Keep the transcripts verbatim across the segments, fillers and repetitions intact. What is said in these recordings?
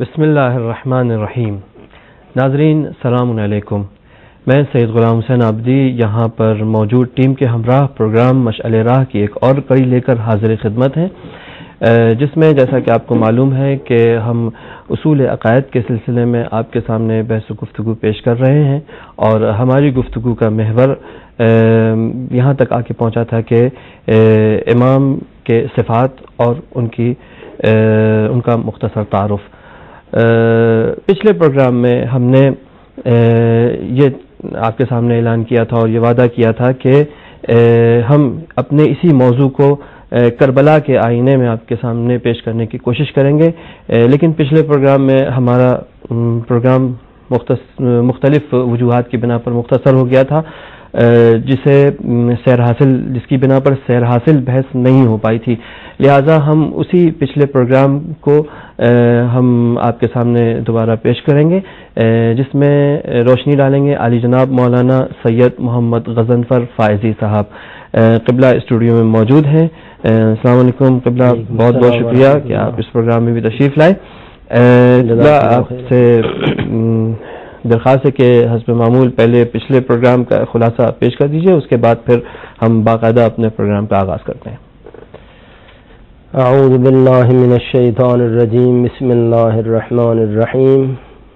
بسم اللہ الرحمن الرحیم۔ ناظرین السلام علیکم، میں سید غلام حسین عابدی یہاں پر موجود ٹیم کے ہمراہ پروگرام مشعل راہ کی ایک اور کڑی لے کر حاضر خدمت ہیں، جس میں جیسا کہ آپ کو معلوم ہے کہ ہم اصول عقائد کے سلسلے میں آپ کے سامنے بحث و گفتگو پیش کر رہے ہیں، اور ہماری گفتگو کا محور یہاں تک آ کے پہنچا تھا کہ امام کے صفات اور ان کی ان کا مختصر تعارف۔ پچھلے پروگرام میں ہم نے یہ آپ کے سامنے اعلان کیا تھا اور یہ وعدہ کیا تھا کہ ہم اپنے اسی موضوع کو کربلا کے آئینے میں آپ کے سامنے پیش کرنے کی کوشش کریں گے، لیکن پچھلے پروگرام میں ہمارا پروگرام مختلف وجوہات کی بنا پر مختصر ہو گیا تھا، جسے سیر حاصل جس کی بنا پر سیر حاصل بحث نہیں ہو پائی تھی، لہٰذا ہم اسی پچھلے پروگرام کو ہم آپ کے سامنے دوبارہ پیش کریں گے، جس میں روشنی ڈالیں گے عالی جناب مولانا سید محمد غضنفر فائزی صاحب، قبلہ اسٹوڈیو میں موجود ہیں۔ السلام علیکم قبلہ، بہت بہت شکریہ کہ آپ اس پروگرام میں بھی تشریف لائے۔ آپ سے درخواست ہے کہ حسب معمول پہلے پچھلے پروگرام کا خلاصہ پیش کر دیجئے، اس کے بعد پھر ہم باقاعدہ اپنے پروگرام کا آغاز کرتے ہیں۔ اعوذ باللہ من الشیطان الرجیم، بسم اللہ الرحمن الرحیم۔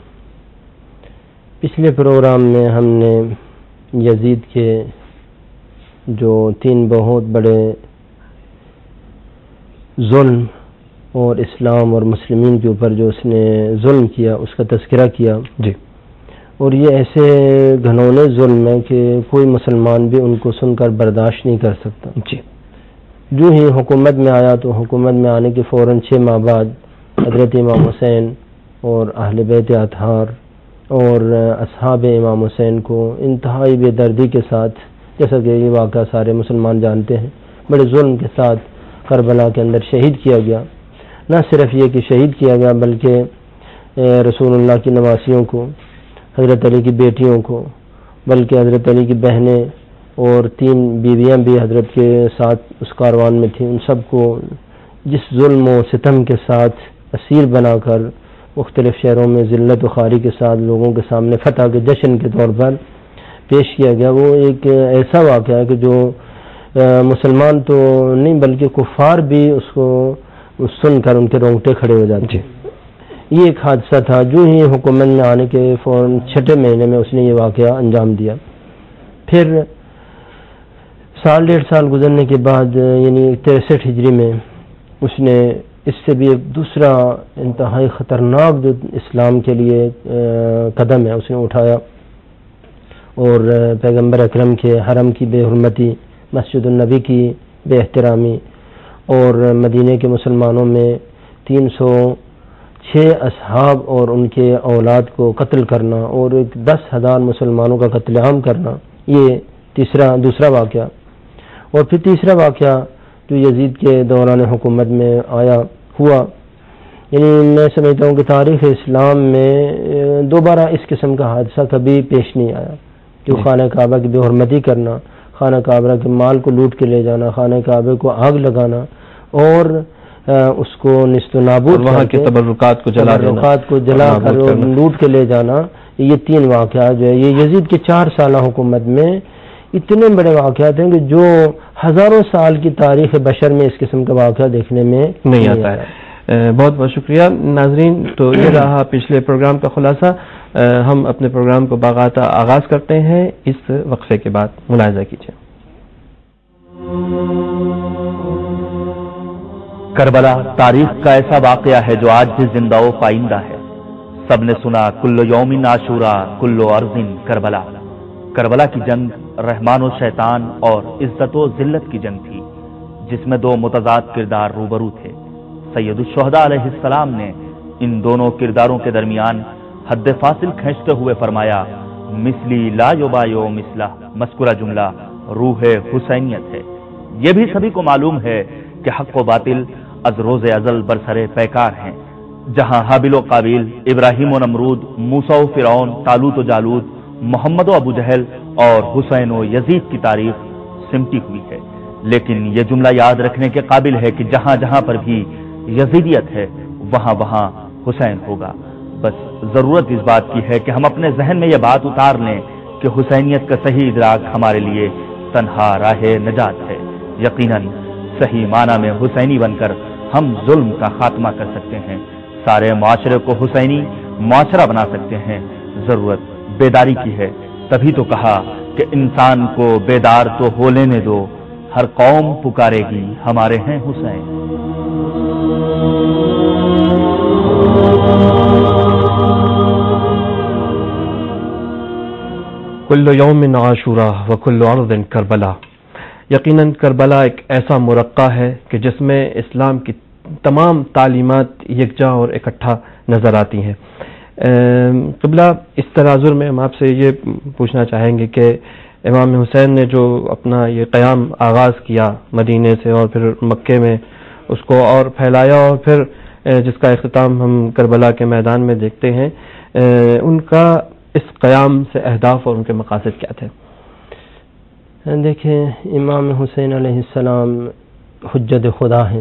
پچھلے پروگرام میں ہم نے یزید کے جو تین بہت بڑے ظلم اور اسلام اور مسلمین کے اوپر جو اس نے ظلم کیا اس کا تذکرہ کیا جی، اور یہ ایسے گھنونے ظلم ہے کہ کوئی مسلمان بھی ان کو سن کر برداشت نہیں کر سکتا۔ جی، جو ہی حکومت میں آیا تو حکومت میں آنے کے فوراً چھ ماہ بعد حضرت امام حسین اور اہل بیت اطہار اور اصحاب امام حسین کو انتہائی بے دردی کے ساتھ، جیسا کہ یہ واقعہ سارے مسلمان جانتے ہیں، بڑے ظلم کے ساتھ کربلا کے اندر شہید کیا گیا۔ نہ صرف یہ کہ شہید کیا گیا بلکہ رسول اللہ کی نواسیوں کو، حضرت علی کی بیٹیوں کو، بلکہ حضرت علی کی بہنیں اور تین بیویاں بھی حضرت کے ساتھ اس کاروان میں تھیں، ان سب کو جس ظلم و ستم کے ساتھ اسیر بنا کر مختلف شہروں میں ذلت و خواری کے ساتھ لوگوں کے سامنے فتح کے جشن کے طور پر پیش کیا گیا، وہ ایک ایسا واقعہ ہے کہ جو مسلمان تو نہیں بلکہ کفار بھی اس کو سن کر ان کے رونگٹے کھڑے ہو جاتے ہیں۔ یہ ایک حادثہ تھا۔ جو ہی حکومت میں آنے کے فوراً چھٹے مہینے میں اس نے یہ واقعہ انجام دیا۔ پھر سال ڈیڑھ سال گزرنے کے بعد یعنی تریسٹھ ہجری میں اس نے اس سے بھی ایک دوسرا انتہائی خطرناک جو اسلام کے لیے قدم ہے اس نے اٹھایا، اور پیغمبر اکرم کے حرم کی بے حرمتی، مسجد النبی کی بے احترامی، اور مدینے کے مسلمانوں میں تین سو چھ اصحاب اور ان کے اولاد کو قتل کرنا اور ایک دس ہزار مسلمانوں کا قتل عام کرنا، یہ تیسرا دوسرا واقعہ۔ اور پھر تیسرا واقعہ جو یزید کے دوران حکومت میں آیا ہوا، یعنی میں سمجھتا ہوں کہ تاریخ اسلام میں دوبارہ اس قسم کا حادثہ کبھی پیش نہیں آیا، جو خانہ کعبہ کی بے حرمتی کرنا، خانہ کعبہ کے مال کو لوٹ کے لے جانا، خانہ کعبہ کو آگ لگانا اور اس کو نیست و نابود، وہاں کے تبرکات کو جلا تبرکات کو جلا کر لوٹ کے لے جانا، یہ تین واقعات جو ہے یہ یزید کے چار سالہ حکومت میں اتنے بڑے واقعات ہیں کہ جو ہزاروں سال کی تاریخ بشر میں اس قسم کا واقعہ دیکھنے میں نہیں آتا ہے۔ بہت بہت شکریہ ناظرین، تو یہ رہا پچھلے پروگرام کا خلاصہ۔ ہم اپنے پروگرام کو باقاعدہ آغاز کرتے ہیں اس وقفے کے بعد، ملاحظہ کیجیے۔ کربلا تاریخ کا ایسا واقعہ ہے جو آج بھی زندہ و پائندہ ہے۔ سب نے سنا کل یوم عاشورا کل ارض کربلا۔ کربلا کی جنگ رحمان و شیطان اور عزت و ذلت کی جنگ تھی، جس میں دو متضاد کردار روبرو تھے۔ سید الشہداء علیہ السلام نے ان دونوں کرداروں کے درمیان حد فاصل کھینچتے ہوئے فرمایا، مثلی لا یبایع مثلہ۔ مذکورہ جملہ روح حسینیت ہے۔ یہ بھی سبھی کو معلوم ہے کہ حق و باطل از روز ازل برسرے پیکار ہیں۔ جہاں حابیل و قابیل، ابراہیم و نمرود، موسیٰ و فرعون، طالوت و جالوت، محمد و ابو جہل اور حسین و یزید کی تاریخ سمٹی ہوئی ہے، لیکن یہ جملہ یاد رکھنے کے قابل ہے کہ جہاں جہاں پر بھی یزیدیت ہے وہاں وہاں حسین ہوگا۔ بس ضرورت اس بات کی ہے کہ ہم اپنے ذہن میں یہ بات اتار لیں کہ حسینیت کا صحیح ادراک ہمارے لیے تنہا راہ نجات ہے۔ یقیناً صحیح معنی میں حسینی بن کر ہم ظلم کا خاتمہ کر سکتے ہیں، سارے معاشرے کو حسینی معاشرہ بنا سکتے ہیں۔ ضرورت بیداری کی ہے، تبھی تو کہا کہ انسان کو بیدار تو ہو لینے دو، ہر قوم پکارے گی ہمارے ہیں حسین۔ کل یوم عاشورا وکل ارض کربلا۔ یقیناً کربلا ایک ایسا مرقع ہے کہ جس میں اسلام کی تمام تعلیمات یکجا اور اکٹھا نظر آتی ہیں۔ قبلہ اس تناظر میں ہم آپ سے یہ پوچھنا چاہیں گے کہ امام حسین نے جو اپنا یہ قیام آغاز کیا مدینے سے اور پھر مکے میں اس کو اور پھیلایا، اور پھر جس کا اختتام ہم کربلا کے میدان میں دیکھتے ہیں، ان کا اس قیام سے اہداف اور ان کے مقاصد کیا تھے؟ دیکھیں، امام حسین علیہ السلام حجت خدا ہیں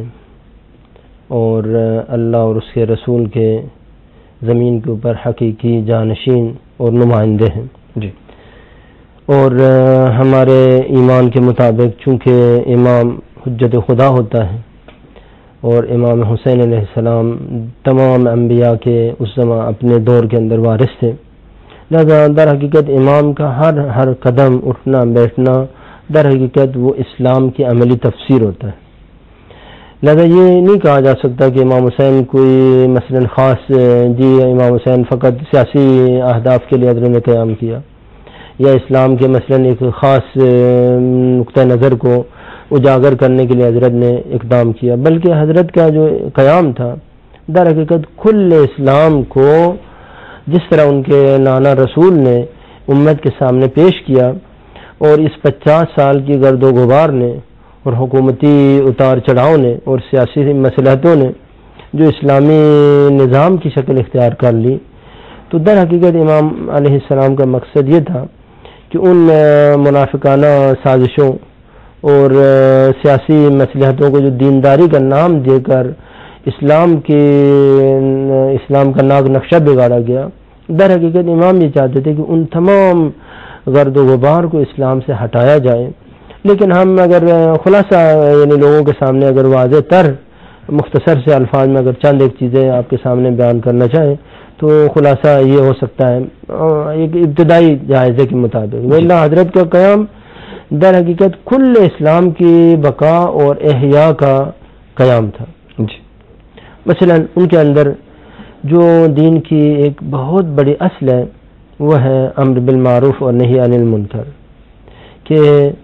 اور اللہ اور اس کے رسول کے زمین کے اوپر حقیقی جانشین اور نمائندے ہیں جی۔ اور ہمارے ایمان کے مطابق چونکہ امام حجت خدا ہوتا ہے اور امام حسین علیہ السلام تمام انبیاء کے اس زمان اپنے دور کے اندر وارث تھے، لہذا در حقیقت امام کا ہر ہر قدم اٹھنا بیٹھنا در حقیقت وہ اسلام کی عملی تفسیر ہوتا ہے۔ لہذا یہ نہیں کہا جا سکتا کہ امام حسین کوئی مثلا خاص جی امام حسین فقط سیاسی اہداف کے لیے حضرت نے قیام کیا، یا اسلام کے مثلا ایک خاص نقطہ نظر کو اجاگر کرنے کے لیے حضرت نے اقدام کیا، بلکہ حضرت کا جو قیام تھا در حقیقت کل اسلام کو جس طرح ان کے نانا رسول نے امت کے سامنے پیش کیا، اور اس پچاس سال کی گرد و غبار نے اور حکومتی اتار چڑھاؤ نے اور سیاسی مصلحتوں نے جو اسلامی نظام کی شکل اختیار کر لی، تو در حقیقت امام علیہ السلام کا مقصد یہ تھا کہ ان منافقانہ سازشوں اور سیاسی مصلحتوں کو جو دینداری کا نام دے کر اسلام کے اسلام کا ناک نقشہ بگاڑا گیا، در حقیقت امام یہ چاہتے تھے کہ ان تمام گرد و غبار کو اسلام سے ہٹایا جائے۔ لیکن ہم اگر خلاصہ یعنی لوگوں کے سامنے اگر واضح تر مختصر سے الفاظ میں اگر چند ایک چیزیں آپ کے سامنے بیان کرنا چاہیں تو خلاصہ یہ ہو سکتا ہے ایک ابتدائی جائزے کے مطابق اللہ حضرت کا قیام در حقیقت کل اسلام کی بقا اور احیاء کا قیام تھا جی۔ مثلا ان کے اندر جو دین کی ایک بہت بڑی اصل ہے وہ ہے امر بالمعروف اور نہی عن المنکر، کہ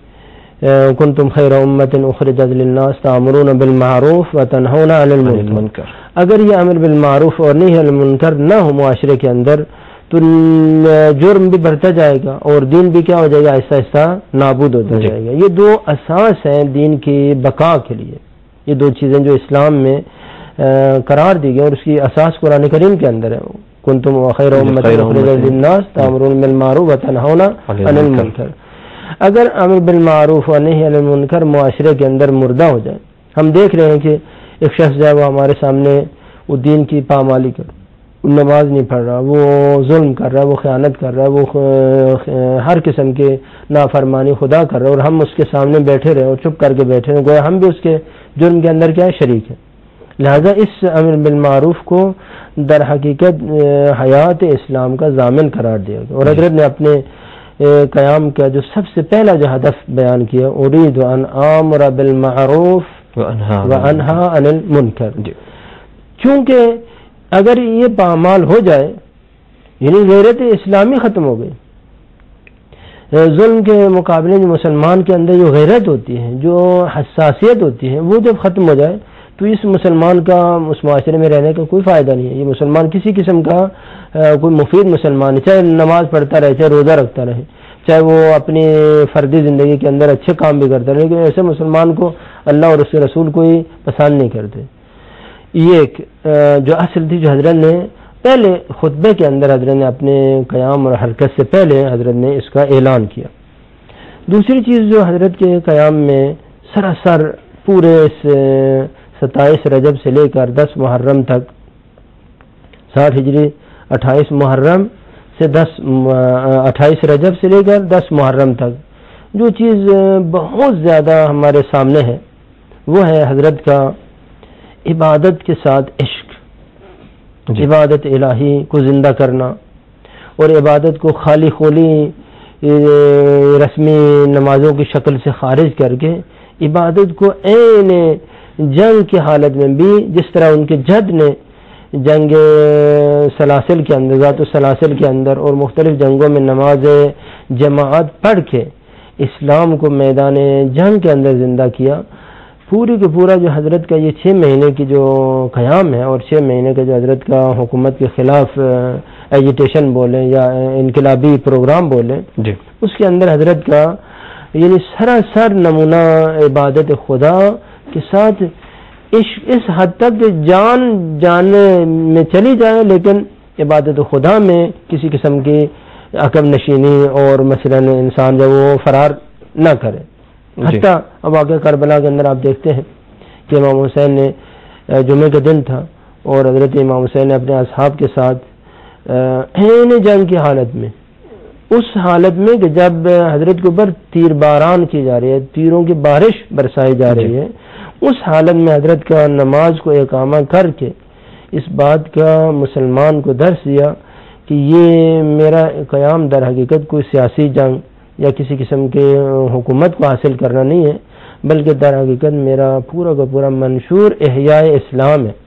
کنتم خیر امت اخرجت للناس تأمرون بالمعروف وتنہون عن المنکر۔ اگر یہ امر بالمعروف اور نہی عن المنکر نہ ہو معاشرے کے اندر تو جرم بھی بڑھتا جائے گا اور دین بھی کیا ہو جائے گا، آہستہ آہستہ نابود ہوتا جائے گا۔ یہ دو اساس ہیں دین کی بقا کے لیے، یہ دو چیزیں جو اسلام میں قرار دی گئی اور اس کی اساس قرآن کریم کے اندر ہے، کنتم خیر امت اخرجت للناس تأمرون بالمعروف وتنہون عن المنکر۔ اگر امر بالمعروف و نہی عن المنکر معاشرے کے اندر مردہ ہو جائے، ہم دیکھ رہے ہیں کہ ایک شخص جو ہے وہ ہمارے سامنے وہ دین کی پامالی کر نماز نہیں پڑھ رہا، وہ ظلم کر رہا ہے، وہ خیانت کر رہا ہے، وہ ہر قسم کے نافرمانی خدا کر رہا ہے، اور ہم اس کے سامنے بیٹھے رہے اور چپ کر کے بیٹھے رہے، گویا ہم بھی اس کے جرم کے اندر کیا ہے، شریک ہیں۔ لہذا اس امر بالمعروف کو در حقیقت حیات اسلام کا ضامن قرار دیا گیا، اور حضرت نے اپنے قیام کا جو سب سے پہلا جو ہدف بیان کیا، اريد ان آمر بالمعروف وانہا عن المنکر، چونکہ اگر یہ پامال ہو جائے یعنی غیرت اسلامی ختم ہو گئی، ظلم کے مقابلے جو مسلمان کے اندر جو غیرت ہوتی ہے، جو حساسیت ہوتی ہے، وہ جب ختم ہو جائے تو اس مسلمان کا اس معاشرے میں رہنے کا کوئی فائدہ نہیں ہے۔ یہ مسلمان کسی قسم کا کوئی مفید مسلمان ہے، چاہے نماز پڑھتا رہے، چاہے روزہ رکھتا رہے، چاہے وہ اپنی فردی زندگی کے اندر اچھے کام بھی کرتا رہے، لیکن ایسے مسلمان کو اللہ اور اس کے رسول کوئی پسند نہیں کرتے۔ یہ ایک جو اصل تھی جو حضرت نے پہلے خطبے کے اندر حضرت نے اپنے قیام اور حرکت سے پہلے حضرت نے اس کا اعلان کیا۔ دوسری چیز جو حضرت کے قیام میں سراسر پورے ستائیس رجب سے لے کر دس محرم تک ساٹھ ہجری اٹھائیس محرم سے دس اٹھائیس رجب سے لے کر دس محرم تک جو چیز بہت زیادہ ہمارے سامنے ہے وہ ہے حضرت کا عبادت کے ساتھ عشق، جی. عبادت الہی کو زندہ کرنا اور عبادت کو خالی خولی رسمی نمازوں کی شکل سے خارج کر کے عبادت کو عین جنگ کی حالت میں بھی، جس طرح ان کے جد نے جنگ سلاسل کے اندر ذات و سلاسل کے اندر اور مختلف جنگوں میں نماز جماعت پڑھ کے اسلام کو میدان جنگ کے اندر زندہ کیا، پوری کے پورا جو حضرت کا یہ چھ مہینے کی جو قیام ہے اور چھ مہینے کا جو حضرت کا حکومت کے خلاف ایجیٹیشن بولیں یا انقلابی پروگرام بولیں، جی. اس کے اندر حضرت کا یعنی سراسر نمونہ عبادت خدا کے ساتھ عشق اس حد تک جان جانے میں چلی جائے لیکن عبادت خدا میں کسی قسم کی عقب نشینی اور مثلا انسان جب وہ فرار نہ کرے. حتیٰ اب واقعہ کربلا کے اندر آپ دیکھتے ہیں کہ امام حسین نے جمعے کا دن تھا اور حضرت امام حسین نے اپنے اصحاب کے ساتھ عین جنگ کی حالت میں، اس حالت میں کہ جب حضرت کے اوپر تیر باران کی جا رہی ہے، تیروں کی بارش برسائی جا رہی ہے، اس حالت میں حضرت کا نماز کو اقامہ کر کے اس بات کا مسلمان کو درس دیا کہ یہ میرا قیام در حقیقت کوئی سیاسی جنگ یا کسی قسم کے حکومت کو حاصل کرنا نہیں ہے، بلکہ در حقیقت میرا پورا کا پورا منشور احیاء اسلام ہے.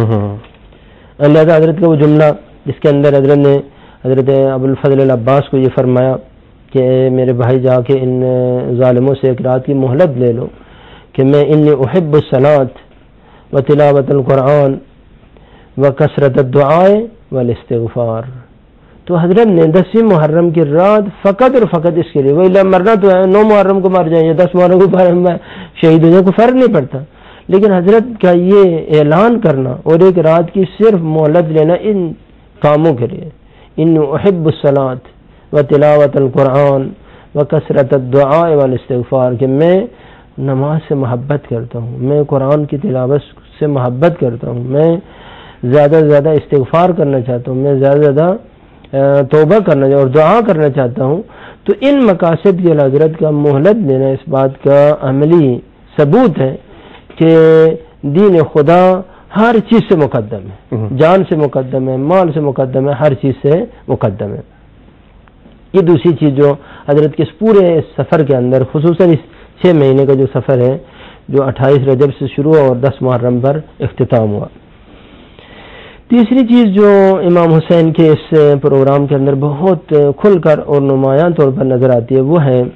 لہذا حضرت کا وہ جملہ جس کے اندر حضرت نے حضرت ابو الفضل العباس کو یہ فرمایا کہ میرے بھائی جا کے ان ظالموں سے ایک رات کی مہلت لے لو کہ میں انی احب الصلاۃ و تلاوت القرآن و کثرت الدعاء والاستغفار. تو حضرت نے دسویں محرم کی رات فقط اور فقط اس کے لیے، وہ مرنا تو ہے، نو محرم کو مر جائیں یا دس محرم کو شہید ہو جائیں کو فرق نہیں پڑتا، لیکن حضرت کا یہ اعلان کرنا اور ایک رات کی صرف مہلت لینا ان کاموں کے لیے، ان احب الصلاۃ و تلاوت القرآن و کثرت الدعاء والاستغفار، کہ میں نماز سے محبت کرتا ہوں، میں قرآن کی تلاوت سے محبت کرتا ہوں، میں زیادہ سے زیادہ استغفار کرنا چاہتا ہوں، میں زیادہ سے زیادہ توبہ کرنا اور دعا کرنا چاہتا ہوں. تو ان مقاصد کی حضرت کا مہلت لینا اس بات کا عملی ثبوت ہے کہ دین خدا ہر چیز سے مقدم ہے، جان سے مقدم ہے، مال سے مقدم ہے، ہر چیز سے مقدم ہے. یہ دوسری چیز جو حضرت کے اس پورے سفر کے اندر خصوصاً اس چھ مہینے کا جو سفر ہے جو اٹھائیس رجب سے شروع ہوا اور دس محرم پر اختتام ہوا. تیسری چیز جو امام حسین کے اس پروگرام کے اندر بہت کھل کر اور نمایاں طور پر نظر آتی ہے وہ ہے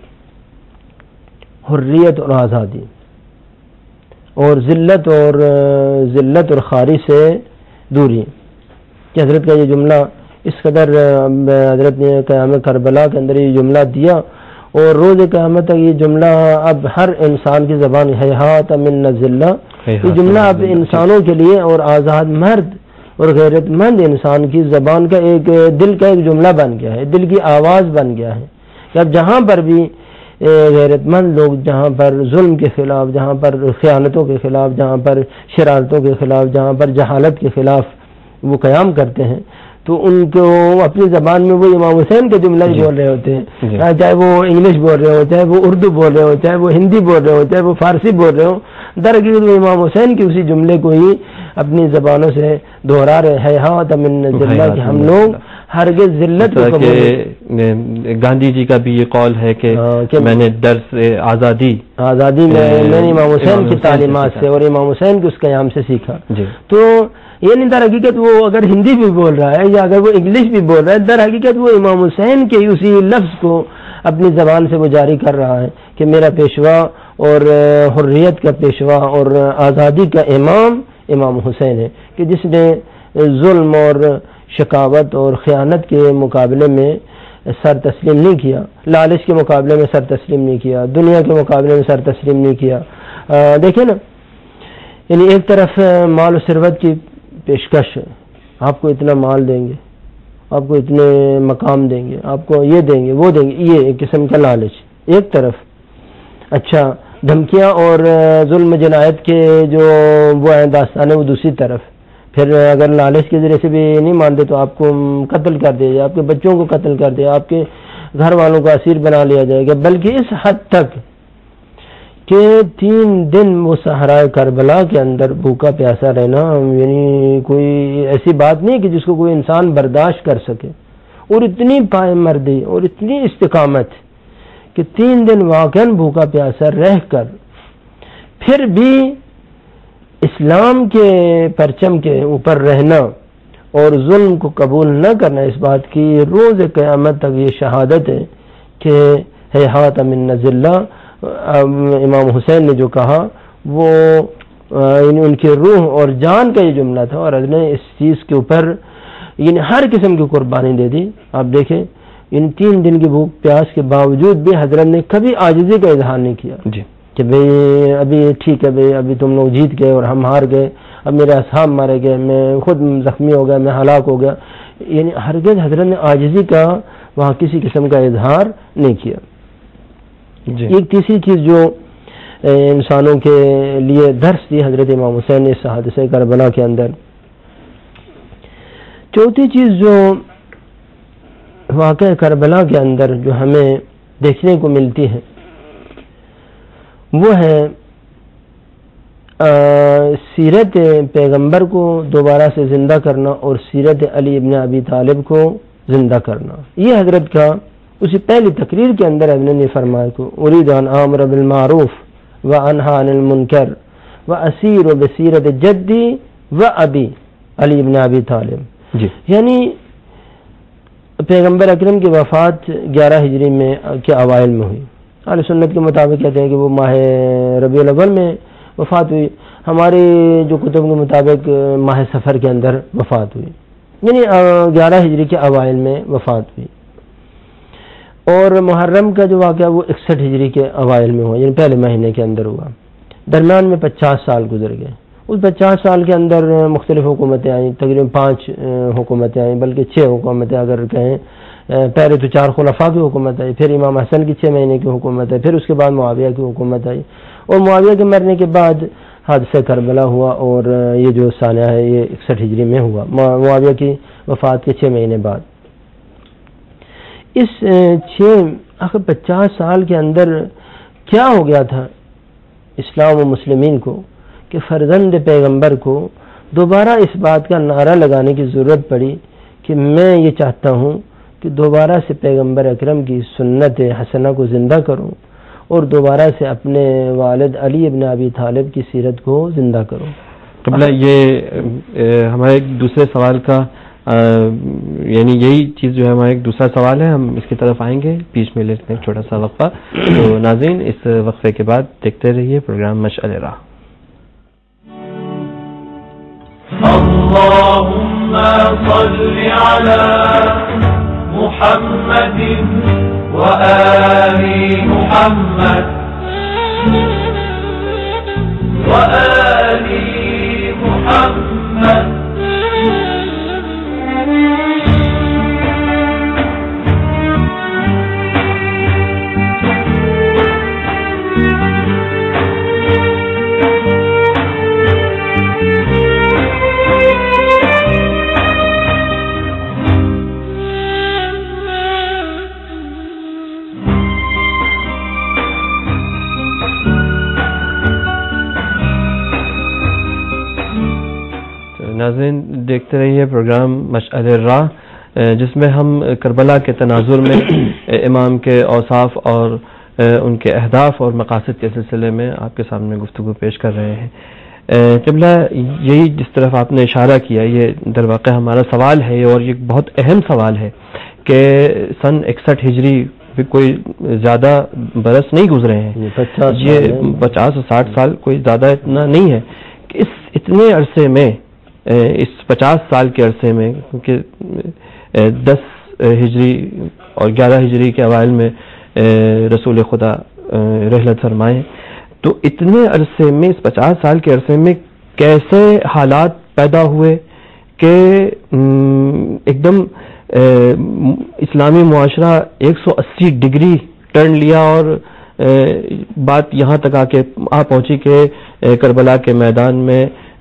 حریت اور آزادی اور ذلت اور ذلت اور خواری سے دوری. کہ حضرت کا یہ جملہ اس قدر حضرت نے قیام کربلا کے اندر یہ جملہ دیا اور روز قیامت تک یہ جملہ اب ہر انسان کی زبان ہیہات من الذلہ، یہ جملہ اب انسانوں کے لیے اور آزاد مرد اور غیرت مند انسان کی زبان کا ایک دل کا ایک جملہ بن گیا ہے، دل کی آواز بن گیا ہے کہ اب جہاں پر بھی غیرت مند لوگ جہاں پر ظلم کے خلاف، جہاں پر خیانتوں کے خلاف، جہاں پر شرارتوں کے خلاف، جہاں پر جہالت کے خلاف وہ قیام کرتے ہیں تو ان کو اپنی زبان میں وہ امام حسین کا جملہ ہی بول رہے ہوتے ہیں، چاہے وہ انگلش بول رہے ہو، چاہے وہ اردو بول رہے ہو، چاہے وہ ہندی بول رہے ہو، چاہے وہ فارسی بول رہے ہو، در حقیقت وہ امام حسین کی اسی جملے کو ہی اپنی زبانوں سے دہرا رہے ہیں، ہیہات من الذلہ، کہ ہم لوگ ہرگز ذلت کو قبول. گاندھی جی کا بھی یہ قول ہے کہ میں نے درس آزادی آزادی میں میں نے امام حسین کی تعلیمات سے اور امام حسین کے اس قیام سے سیکھا. تو یہ نہیں، در حقیقت وہ اگر ہندی بھی بول رہا ہے یا اگر وہ انگلش بھی بول رہا ہے، در حقیقت وہ امام حسین کے اسی لفظ کو اپنی زبان سے وہ جاری کر رہا ہے کہ میرا پیشوا اور حریت کا پیشوا اور آزادی کا امام امام حسین ہے، کہ جس نے ظلم اور شقاوت اور خیانت کے مقابلے میں سر تسلیم نہیں کیا، لالچ کے مقابلے میں سر تسلیم نہیں کیا، دنیا کے مقابلے میں سر تسلیم نہیں کیا. دیکھیں نا، یعنی ایک طرف مال و ثروت کی پیشکش ہے، آپ کو اتنا مال دیں گے، آپ کو اتنے مقام دیں گے، آپ کو یہ دیں گے وہ دیں گے، یہ ایک قسم کا لالچ ایک طرف. اچھا، دھمکیاں اور ظلم جنایت کے جو وہ ہیں داستان ہے وہ دوسری طرف. پھر اگر لالچ کے ذریعے سے بھی نہیں مانتے تو آپ کو قتل کر دیا جائے، آپ کے بچوں کو قتل کر دیا، آپ کے گھر والوں کو اسیر بنا لیا جائے گا، بلکہ اس حد تک کہ تین دن وہ صحرائے کربلا کے اندر بھوکا پیاسا رہنا یعنی کوئی ایسی بات نہیں کہ جس کو کوئی انسان برداشت کر سکے، اور اتنی پائے مردی اور اتنی استقامت کہ تین دن واقعاً بھوکا پیاسا رہ کر پھر بھی اسلام کے پرچم کے اوپر رہنا اور ظلم کو قبول نہ کرنا، اس بات کی روز قیامت تک یہ شہادت ہے کہ ہیہات من ذلہ. امام حسین نے جو کہا وہ یعنی ان کی روح اور جان کا یہ جملہ تھا، اور حضرت نے اس چیز کے اوپر یعنی ہر قسم کی قربانی دے دی. آپ دیکھیں ان تین دن کی بھوک پیاس کے باوجود بھی حضرت نے کبھی عاجزی کا اظہار نہیں کیا جی کہ بھئی ابھی ٹھیک ہے بھئی ابھی تم لوگ جیت گئے اور ہم ہار گئے، اب میرے اصحاب مارے گئے، میں خود زخمی ہو گیا، میں ہلاک ہو گیا. یعنی ہرگز حضرت نے عاجزی کا وہاں کسی قسم کا اظہار نہیں کیا. جی. ایک تیسری چیز جو انسانوں کے لیے درس دی حضرت امام حسین نے اس حادثہ کربلا کے اندر. چوتھی چیز جو واقعہ کربلا کے اندر جو ہمیں دیکھنے کو ملتی ہے وہ ہے سیرت پیغمبر کو دوبارہ سے زندہ کرنا اور سیرت علی ابن ابی طالب کو زندہ کرنا. یہ حضرت کا اسی پہلی تقریر کے اندر حضرت نے فرمایا کہ اريد ان امر بالمعروف وانهى عن المنکر واسیر بسیرت جدی و ابی علی ابن ابی طالب. جی. یعنی پیغمبر اکرم کی وفات گیارہ ہجری میں کے اوائل میں ہوئی. اہل سنت کے مطابق کہتے ہیں کہ وہ ماہ ربیع الاول میں وفات ہوئی، ہماری جو کتب کے مطابق ماہ سفر کے اندر وفات ہوئی، یعنی گیارہ ہجری کے اوائل میں وفات ہوئی. اور محرم کا جو واقعہ وہ اکسٹھ ہجری کے اوائل میں ہوا، یعنی پہلے مہینے کے اندر ہوا. درمیان میں پچاس سال گزر گئے. اس پچاس سال کے اندر مختلف حکومتیں آئیں، تقریباً پانچ حکومتیں آئیں، بلکہ چھ حکومتیں اگر کہیں. پہلے تو چار خلفاء کی حکومت آئی، پھر امام حسن کی چھ مہینے کی حکومت آئی، پھر اس کے بعد معاویہ کی حکومت آئی، اور معاویہ کے مرنے کے بعد حادثہ کربلا ہوا، اور یہ جو سانحہ ہے یہ اکسٹھ ہجری میں ہوا، معاویہ کی وفات کے چھ مہینے بعد. اس چھ آخر پچاس سال کے اندر کیا ہو گیا تھا اسلام و مسلمین کو کہ فرزند پیغمبر کو دوبارہ اس بات کا نعرہ لگانے کی ضرورت پڑی کہ میں یہ چاہتا ہوں کہ دوبارہ سے پیغمبر اکرم کی سنت حسنہ کو زندہ کروں اور دوبارہ سے اپنے والد علی ابن ابی طالب کی سیرت کو زندہ کروں. قبلہ یہ ہمارے ایک دوسرے سوال کا یعنی یہی چیز جو ہے ہمارا ایک دوسرا سوال ہے، ہم اس کی طرف آئیں گے، بیچ میں لیتے ہیں چھوٹا سا وقفہ. تو ناظرین اس وقفے کے بعد دیکھتے رہیے پروگرام مشعل راہ. اللهم صل على محمد وآل محمد وآل محمد. ناظرین دیکھتے رہیے پروگرام مشعل راہ، جس میں ہم کربلا کے تناظر میں امام کے اوصاف اور ان کے اہداف اور مقاصد کے سلسلے میں آپ کے سامنے گفتگو پیش کر رہے ہیں. قبلہ یہی جس طرف آپ نے اشارہ کیا یہ در واقع ہمارا سوال ہے، اور یہ بہت اہم سوال ہے کہ سن اکسٹھ ہجری کوئی زیادہ برس نہیں گزرے ہیں، یہ پچاس ساٹھ سال کوئی زیادہ اتنا نہیں ہے کہ اس اتنے عرصے میں اس پچاس سال کے عرصے میں، کیونکہ دس ہجری اور گیارہ ہجری کے اوائل میں رسول خدا رحلت فرمائے، تو اتنے عرصے میں اس پچاس سال کے عرصے میں کیسے حالات پیدا ہوئے کہ ایک دم اسلامی معاشرہ ایک سو اسی ڈگری ٹرن لیا اور بات یہاں تک آ کے آ پہنچی کہ کربلا کے میدان میں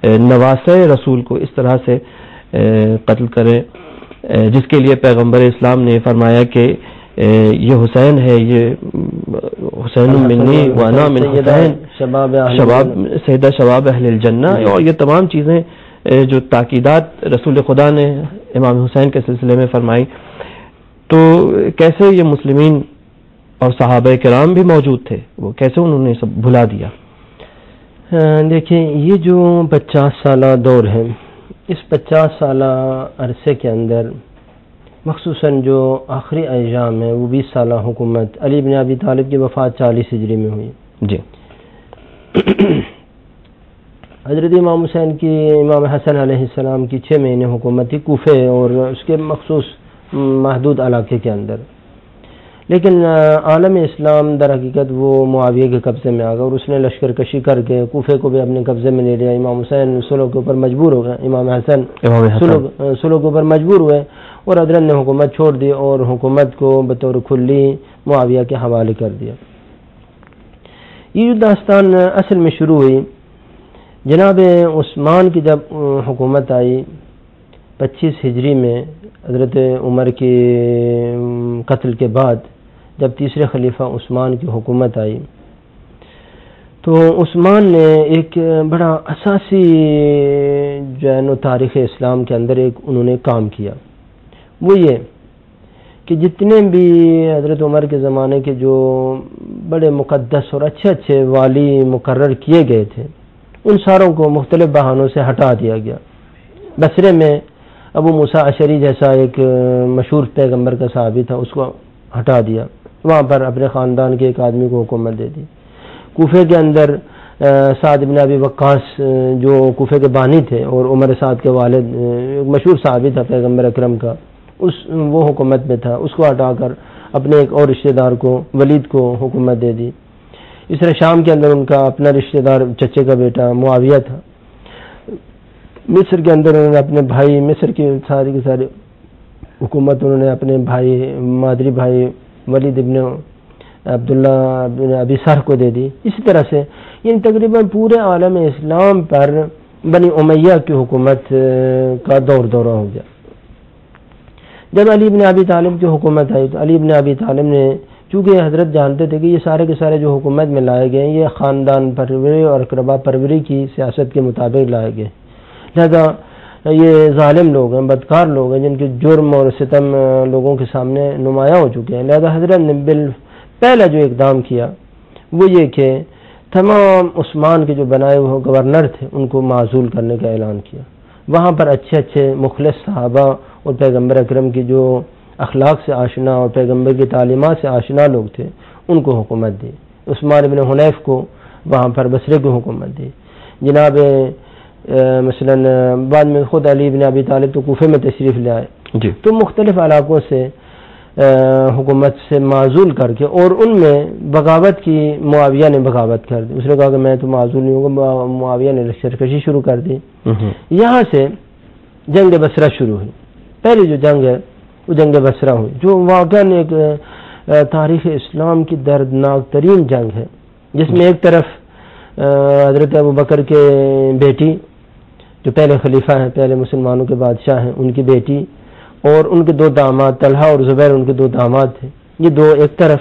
نواسۂ رسول کو اس طرح سے قتل کریں جس کے لیے پیغمبر اسلام نے فرمایا کہ یہ حسین ہے، یہ حسین منی وانا من حسین شباب سیدہ شباب اہل الجنہ، اور یہ تمام چیزیں جو تاکیدات رسول خدا نے امام حسین کے سلسلے میں فرمائی، تو کیسے یہ مسلمین اور صحابہ کرام بھی موجود تھے، وہ کیسے انہوں نے سب بھلا دیا؟ دیکھیں یہ جو پچاس سالہ دور ہے، اس پچاس سالہ عرصے کے اندر مخصوصاً جو آخری ایام ہے وہ بیس سالہ حکومت علی بن ابی طالب کی وفات چالیس ہجری میں ہوئی جی حضرت امام حسین کی امام حسن علیہ السلام کی چھ مہینے حکومت تھی کوفے اور اس کے مخصوص محدود علاقے کے اندر، لیکن عالم اسلام در حقیقت وہ معاویہ کے قبضے میں آ گیا اور اس نے لشکر کشی کر کے کوفے کو بھی اپنے قبضے میں لے لیا۔ امام حسین صلح کے اوپر مجبور ہو گئے، امام حسن صلح کے اوپر مجبور ہوئے اور حضرت نے حکومت چھوڑ دی اور حکومت کو بطور کھلی معاویہ کے حوالے کر دیا۔ یہ جو داستان اصل میں شروع ہوئی جناب عثمان کی جب حکومت آئی پچیس ہجری میں، حضرت عمر کی قتل کے بعد جب تیسرے خلیفہ عثمان کی حکومت آئی تو عثمان نے ایک بڑا اساسی جو ہے نا تاریخ اسلام کے اندر ایک انہوں نے کام کیا، وہ یہ کہ جتنے بھی حضرت عمر کے زمانے کے جو بڑے مقدس اور اچھے اچھے والی مقرر کیے گئے تھے ان ساروں کو مختلف بہانوں سے ہٹا دیا گیا۔ بصرے میں ابو موسیٰ اشعری جیسا ایک مشہور پیغمبر کا صحابی تھا، اس کو ہٹا دیا، وہاں پر اپنے خاندان کے ایک آدمی کو حکومت دے دی۔ کوفے کے اندر سعد بن ابی وقاص جو کوفے کے بانی تھے اور عمر سعد کے والد ایک مشہور صحابی تھا پیغمبر اکرم کا، اس وہ حکومت میں تھا، اس کو ہٹا کر اپنے ایک اور رشتہ دار کو ولید کو حکومت دے دی۔ اس طرح شام کے اندر ان کا اپنا رشتہ دار چچے کا بیٹا معاویہ تھا۔ مصر کے اندر انہوں نے اپنے بھائی، مصر کی ساری کی ساری حکومت انہوں نے اپنے بھائی مادری بھائی ولید ابن عبداللہ ابن ابی سر کو دے دی۔ اسی طرح سے یعنی تقریباً پورے عالم اسلام پر بنی امیہ کی حکومت کا دور دورہ ہو گیا۔ جب علی بن ابی طالب کی حکومت آئی تو علی بن ابی طالب نے، چونکہ حضرت جانتے تھے کہ یہ سارے کے سارے جو حکومت میں لائے گئے یہ خاندان پروری اور اقربا پروری کی سیاست کے مطابق لائے گئے، لہذا یہ ظالم لوگ ہیں، بدکار لوگ ہیں جن کے جرم اور ستم لوگوں کے سامنے نمایاں ہو چکے ہیں، لہذا حضرت نے بال پہلا جو اقدام کیا وہ یہ کہ تمام عثمان کے جو بنائے ہوئے گورنر تھے ان کو معزول کرنے کا اعلان کیا۔ وہاں پر اچھے اچھے مخلص صحابہ اور پیغمبر اکرم کی جو اخلاق سے آشنا اور پیغمبر کی تعلیمات سے آشنا لوگ تھے ان کو حکومت دی۔ عثمان بن حنیف کو وہاں پر بصرے کی حکومت دی۔ جناب مثلا بعد میں خود علی بن ابی طالب تو کوفے میں تشریف لے آئے جی، تو مختلف علاقوں سے حکومت سے معزول کر کے اور ان میں بغاوت کی معاویہ نے بغاوت کر دی، اس نے کہا کہ میں تو معزول نہیں ہوں، معاویہ نے لشکرکشی شروع کر دی۔ یہاں سے جنگ بصرہ شروع ہوئی، پہلی جو جنگ ہے وہ جنگ بصرہ ہوئی جو واقعاً ایک تاریخ اسلام کی دردناک ترین جنگ ہے، جس میں ایک طرف حضرت ابوبکر کے بیٹی جو پہلے خلیفہ ہیں، پہلے مسلمانوں کے بادشاہ ہیں، ان کی بیٹی اور ان کے دو داماد طلحہ اور زبیر ان کے دو داماد تھے، یہ دو ایک طرف،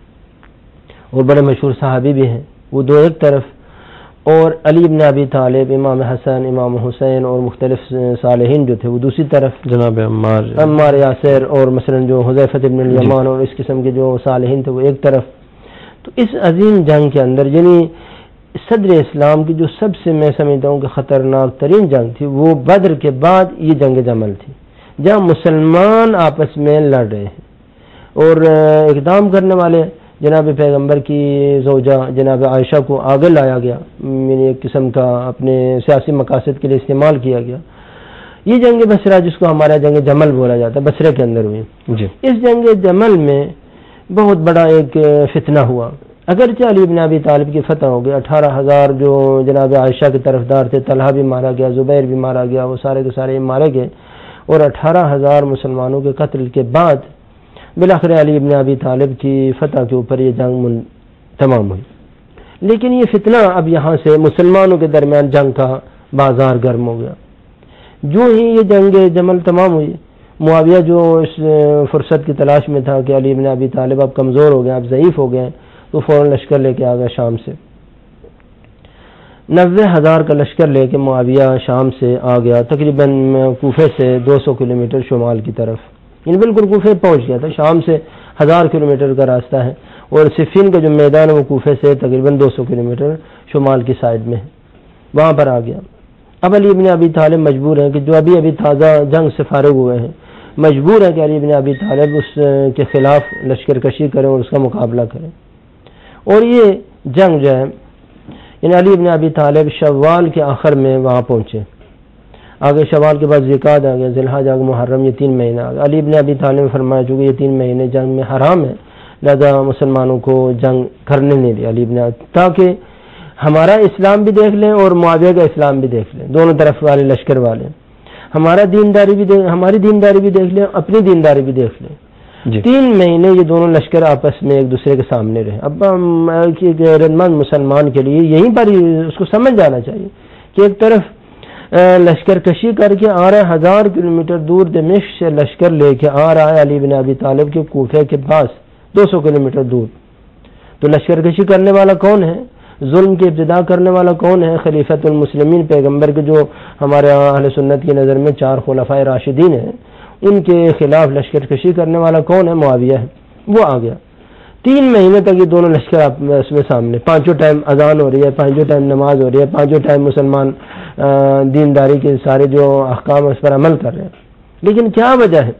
اور بڑے مشہور صحابی بھی ہیں وہ دو ایک طرف، اور علی بن ابی طالب، امام حسن، امام حسین اور مختلف صالحین جو تھے وہ دوسری طرف، جناب عمار عمار یاسر اور مثلا جو حذیفہ بن الیمان اور اس قسم کے جو صالحین تھے وہ ایک طرف۔ تو اس عظیم جنگ کے اندر یعنی صدر اسلام کی جو سب سے میں سمجھتا ہوں کہ خطرناک ترین جنگ تھی وہ بدر کے بعد یہ جنگ جمل تھی، جہاں مسلمان آپس میں لڑ رہے ہیں اور اقدام کرنے والے جناب پیغمبر کی زوجہ جناب عائشہ کو آگے لایا گیا، یعنی ایک قسم کا اپنے سیاسی مقاصد کے لیے استعمال کیا گیا۔ یہ جنگ بصرہ جس کو ہمارا جنگ جمل بولا جاتا ہے بصرے کے اندر ہوئی جی۔ اس جنگ جمل میں بہت بڑا ایک فتنہ ہوا، اگرچہ علی بن ابی طالب کی فتح ہو گئی، اٹھارہ ہزار جو جناب عائشہ کے طرفدار تھے، طلحہ بھی مارا گیا، زبیر بھی مارا گیا، وہ سارے کے سارے مارے گئے، اور اٹھارہ ہزار مسلمانوں کے قتل کے بعد بالآخر علی بن ابی طالب کی فتح کے اوپر یہ جنگ تمام ہوئی۔ لیکن یہ فتنہ اب یہاں سے مسلمانوں کے درمیان جنگ کا بازار گرم ہو گیا. جو ہی یہ جنگ جمل تمام ہوئی، معاویہ جو اس فرصت کی تلاش میں تھا کہ علی بن ابی طالب اب کمزور ہو گئے، اب ضعیف ہو گئے، تو فوراً لشکر لے کے آ گیا شام سے. نوے ہزار کا لشکر لے کے معاویہ شام سے آ گیا، تقریباً کوفے سے دو سو کلو میٹر شمال کی طرف، یعنی بالکل کوفے پہنچ گیا تھا. شام سے ہزار کلو میٹر کا راستہ ہے، اور صفین کا جو میدان ہے وہ کوفے سے تقریباً دو سو کلو میٹر شمال کی سائڈ میں ہے، وہاں پر آ گیا. اب علی بن ابی طالب مجبور ہیں کہ جو ابھی ابھی تازہ جنگ سے فارغ ہوئے ہیں، مجبور ہے کہ علی بن ابی طالب اس کے خلاف لشکر کشی کریں اور اس کا مقابلہ کریں. اور یہ جنگ جو ہے، یعنی علی بن ابی طالب شوال کے آخر میں وہاں پہنچے. آگے شوال کے بعد ذیقعد آ گیا، ذی الحجہ آگے محرم، یہ تین مہینے آ گئے. علی بن ابی طالب نے فرمایا چونکہ یہ تین مہینے جنگ میں حرام ہے، لہذا مسلمانوں کو جنگ کرنے نہیں دیا علی بن ابی، تاکہ ہمارا اسلام بھی دیکھ لیں اور معاویہ کا اسلام بھی دیکھ لیں، دونوں طرف والے لشکر والے، ہمارا دینداری بھی دیکھ ہماری دینداری بھی دیکھ لیں، اپنی دینداری بھی دیکھ لیں. جی. تین مہینے یہ دونوں لشکر آپس میں ایک دوسرے کے سامنے رہے. اب غیرتمند مسلمان کے لیے یہیں پر ہی اس کو سمجھ جانا چاہیے کہ ایک طرف لشکر کشی کر کے آ رہا ہے، ہزار کلومیٹر دور دمشق سے لشکر لے کے آ رہا ہے علی بن ابی طالب کے کوفے کے پاس دو سو کلومیٹر دور. تو لشکر کشی کرنے والا کون ہے؟ ظلم کی ابتدا کرنے والا کون ہے؟ خلیفۃ المسلمین پیغمبر کے جو ہمارے اہل سنت کی نظر میں چار خلفائے راشدین ہیں، ان کے خلاف لشکر کشی کرنے والا کون ہے؟ معاویہ ہے. وہ آ گیا. تین مہینے تک یہ دونوں لشکر اس میں سامنے، پانچوں ٹائم اذان ہو رہی ہے، پانچوں ٹائم نماز ہو رہی ہے، پانچوں ٹائم مسلمان دینداری کے سارے جو احکام اس پر عمل کر رہے ہیں. لیکن کیا وجہ ہے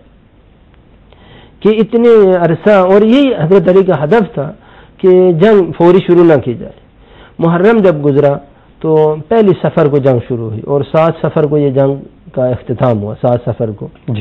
کہ اتنے عرصہ، اور یہی حضرت علی کا ہدف تھا کہ جنگ فوری شروع نہ کی جائے. محرم جب گزرا تو پہلی سفر کو جنگ شروع ہوئی، اور سات سفر کو یہ جنگ کا اختتام ہوا. سات سفر کو جی